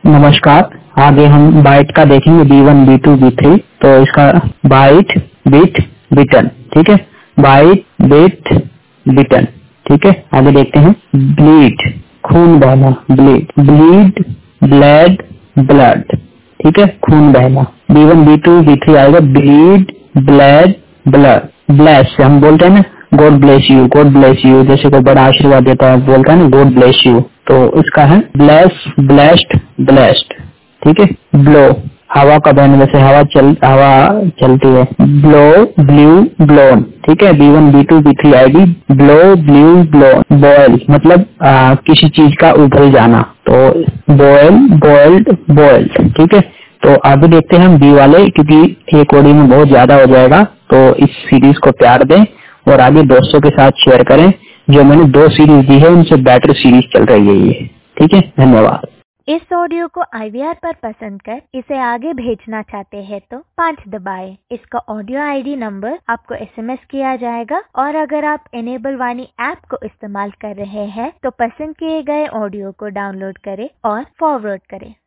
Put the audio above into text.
नमस्कार। आगे हम बाइट का देखेंगे B1 B2 B3। तो इसका बाइट बिट बिटन, ठीक है। बाइट बिट बिटन, ठीक है। आगे देखते हैं ब्लीड, खून बहना, ब्लीड, ब्लीड ब्लड ब्लड, ठीक है, खून बहना। B1 B2 B3 आएगा ब्लीड ब्लड ब्लड। ब्लेस हम बोलते हैं ना, God bless you, God bless you, जैसे कोई बड़ा आशीर्वाद देता है बोलता है ना गॉड ब्लेस यू, तो इसका है ब्लेस ब्लेस्ड ब्लेस्ड, ठीक है। ब्लो हवा का बहना, जैसे हवा चलती है, ब्लो ब्लू ब्लोन, ठीक है। B1 B2 B3 ID blow blew blown. Boil मतलब किसी चीज का उबल जाना, तो बॉयल बॉइल्ड बॉइल्ड, ठीक है। तो आगे देखते हैं हम बी वाले, क्योंकि एक ऑडियो में बहुत ज्यादा हो जाएगा, तो इस सीरीज को प्यार दें और आगे दोस्तों के साथ शेयर करें। जो मैंने 2 सीरीज दी है उनसे बेटर सीरीज चल रही है ये, ठीक है। धन्यवाद। इस ऑडियो को IVR पर पसंद कर इसे आगे भेजना चाहते हैं तो 5 दबाएं। इसका ऑडियो ID नंबर आपको SMS किया जाएगा, और अगर आप इनेबल वाणी ऐप को इस्तेमाल कर रहे हैं तो पसंद किए गए ऑडियो को डाउनलोड करें और फॉरवर्ड करें।